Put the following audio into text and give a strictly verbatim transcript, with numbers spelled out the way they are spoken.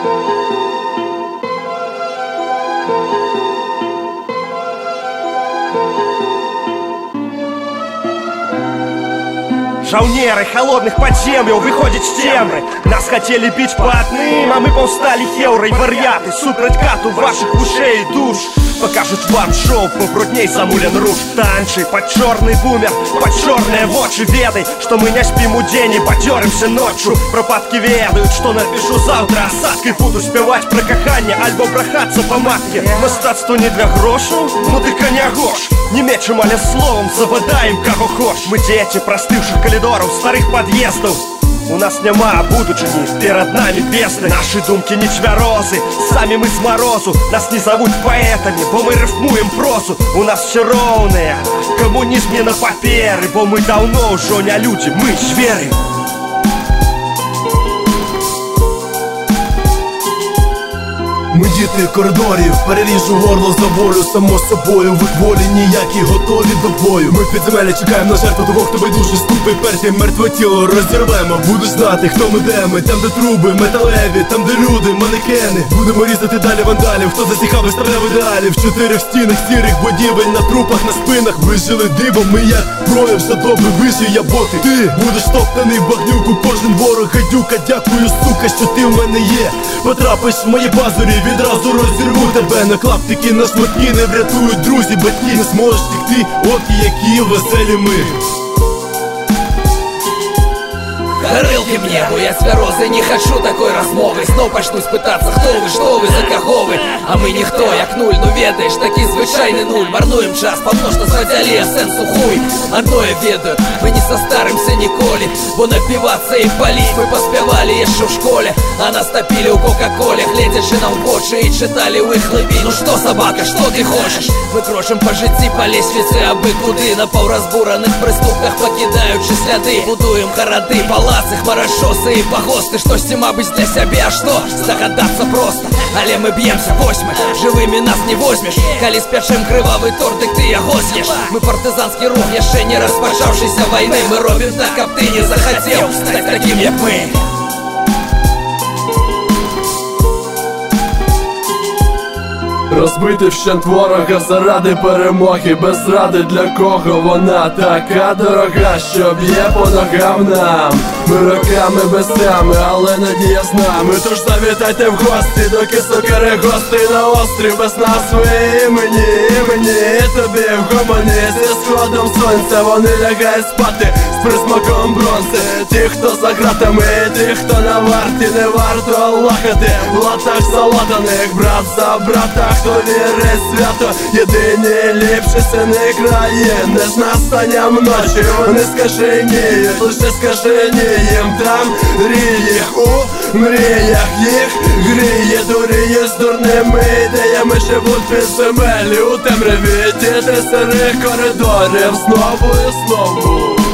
Жаўнеры холодных подземляў выходзяць з цемры. Нас хотели бить по адным, а мы паўсталі хеўрай вар'яты. Супраць кату ваших ушей и душ покажут вам шоу побрудней замулен руш. Танчы под чорный бумер, под чорныя вочы. Ведай, что мы не спим у дзень и падзёрымся ночью. Пропадки ведают, что напишу завтра осадкой. Буду спевать про каханне альбо брахаться по матке. Мастацтво не для грошу, ну ты коня гош. Не мечем, але словом завадаем кого хош. Мы дети простывших коридоров, старых подъездов. У нас няма будучыні, перад нами бездны. Наши думки не цвярозы, сами мы с морозу. Нас не зовут поэтами, бо мы рифмуем прозу. У нас все роўныя, коммунизм не на паперы. Бо мы давно ўжо не люди, мы звери. Ми діти коридорів, переріжу горло за волю. Само собою, в їх волі ніякі готові до бою. Ми в підземелі чекаємо на жертву того, хто байдужий. Ступи перті, мертве тіло розірвемо. Будеш знати, хто ми, де ми. Там, де труби, металеві, там, де люди, манекени. Будемо різати далі вандалів, хто засіхав, виставляв ідеалів. Чотири в стінах сірих будівель, на трупах, на спинах. Вижили дивом, ми як прояв, за добре вижив я боти. Ти будеш топтаний в багнюку, кожен ворог гадюка. Дякую, сука, що ти в мене є. Потрапиш в мої пазурі, відразу розірву тебе на клаптики, на шматки. Не врятують друзі, батьки, не зможеш втекти, от які веселі ми. Горылки мне, бо я цвярозы, не хочу такой размовы. Снова почнусь пытаться, кто вы, что вы, за кого вы. А мы ніхто, як нуль, ну ведаешь, такі звичайний нуль. Марнуем час, помножно звадзялі, а сенсу хуй. Одно я ведаю, мы не состаримся ніколі. Бо напиваться и палить мы поспевали еще в школе. А нас топили у кока-коле, глядячи нам в очи и читали у их лыбі. Ну что, собака, что ты хочешь? Мы крочим по житті, по лесвице, аби куди. На паўразбураных прыступках покидаючи сляды. Будуем городы, палацы, хмарашосы и погосты. Что с тем быть для себя, а что? Загадаться просто. Але мы бьемся восьмы, живыми нас не возьмешь. Калі спячем крывавый торт, дык ты яго з'еш. Мы партизанский рух, яшчэ не распачаўшейся войны. Мы робим так, каб ты не захотел стать таким, як мы. Розбити вщент ворога заради перемоги. Без ради для кого вона така дорога, що б'є по ногам нам. Ми роками без тями, але надія з нами. Тож завітайте в гості, доки сокари гости на острів. Без нас ви і мені, і мені, і тобі в гомоні. Зі сходом сонця вони лягають спати з присмаком бронзи. Ті, хто за ґратами, ті, хто на варті. Не варто лахати в латах залатаних. Брат за брата, хто вірить свято, єдині ліпші сини країни. З настанням ночі вони скажи ні, лише скажи ні їм. Там ріє у мріях їх гріє, дуріє з дурними ідеями. Живуть підземелі у темряві, діти сирих коридорів знову і знову.